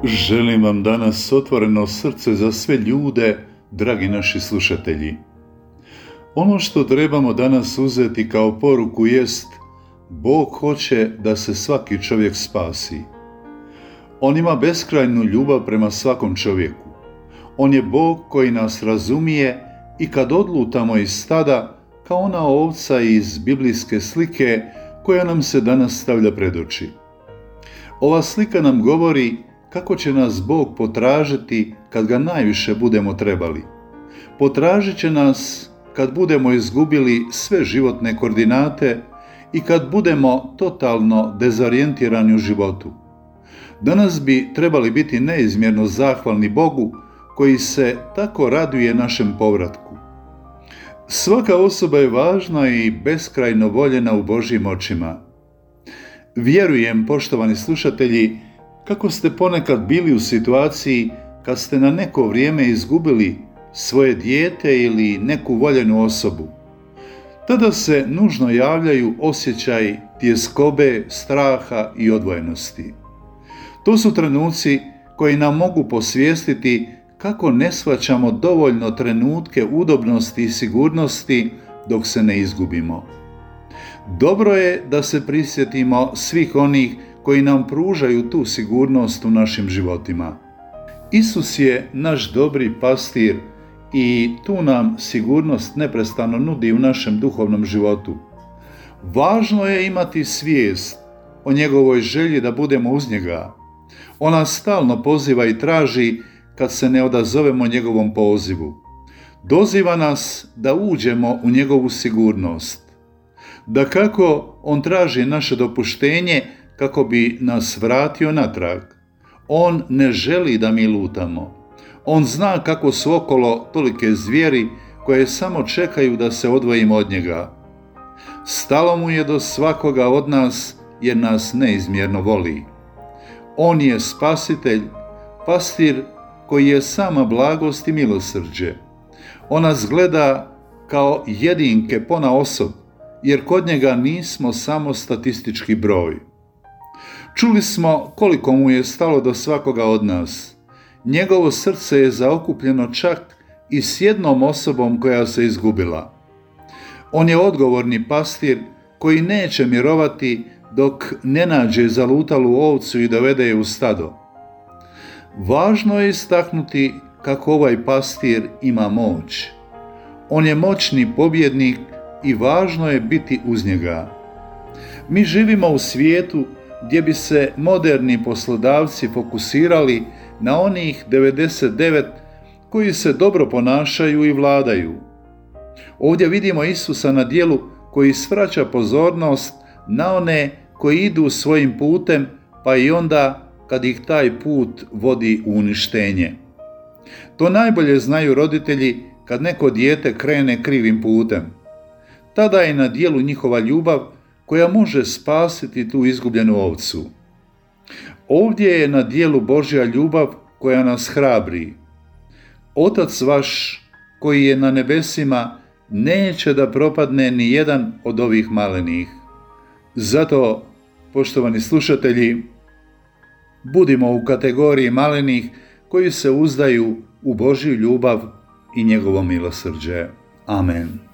Želim vam danas otvoreno srce za sve ljude, dragi naši slušatelji. Ono što trebamo danas uzeti kao poruku jest: Bog hoće da se svaki čovjek spasi. On ima beskrajnu ljubav prema svakom čovjeku. On je Bog koji nas razumije i kad odlutamo iz stada, kao ona ovca iz biblijske slike koja nam se danas stavlja pred oči. Ova slika nam govori kako će nas Bog potražiti kad ga najviše budemo trebali. Potražit će nas kad budemo izgubili sve životne koordinate i kad budemo totalno dezorijentirani u životu. Danas bi trebali biti neizmjerno zahvalni Bogu koji se tako raduje našem povratku. Svaka osoba je važna i beskrajno voljena u Božjim očima. Vjerujem, poštovani slušatelji, kako ste ponekad bili u situaciji kad ste na neko vrijeme izgubili svoje dijete ili neku voljenu osobu. Tada se nužno javljaju osjećaj tjeskobe, straha i odvojenosti. To su trenuci koji nam mogu posvijestiti kako ne shvaćamo dovoljno trenutke udobnosti i sigurnosti dok se ne izgubimo. Dobro je da se prisjetimo svih onih koji nam pružaju tu sigurnost u našim životima. Isus je naš dobri pastir i tu nam sigurnost neprestano nudi u našem duhovnom životu. Važno je imati svijest o njegovoj želji da budemo uz njega. On nas stalno poziva i traži kad se ne odazovemo njegovom pozivu. Doziva nas da uđemo u njegovu sigurnost. Dakako, on traži naše dopuštenje kako bi nas vratio natrag. On ne želi da mi lutamo. On zna kako su okolo tolike zvijeri koje samo čekaju da se odvojimo od njega. Stalo mu je do svakoga od nas jer nas neizmjerno voli. On je spasitelj, pastir koji je sama blagost i milosrđe. On nas gleda kao jedinke ponaosob, jer kod njega nismo samo statistički broj. Čuli smo koliko mu je stalo do svakoga od nas. Njegovo srce je zaokupljeno čak i s jednom osobom koja se izgubila. On je odgovorni pastir koji neće mirovati dok ne nađe zalutalu ovcu i dovede je u stado. Važno je istaknuti kako ovaj pastir ima moć. On je moćni pobjednik i važno je biti uz njega. Mi živimo u svijetu gdje bi se moderni poslodavci fokusirali na onih 99 koji se dobro ponašaju i vladaju. Ovdje vidimo Isusa na djelu koji svraća pozornost na one koji idu svojim putem, pa i onda kad ih taj put vodi u uništenje. To najbolje znaju roditelji kad neko dijete krene krivim putem. Tada je na djelu njihova ljubav koja može spasiti tu izgubljenu ovcu. Ovdje je na djelu Božja ljubav koja nas hrabri. Otac vaš koji je na nebesima neće da propadne ni jedan od ovih malenih. Zato, poštovani slušatelji, budimo u kategoriji malenih koji se uzdaju u Božju ljubav i njegovo milosrđe. Amen.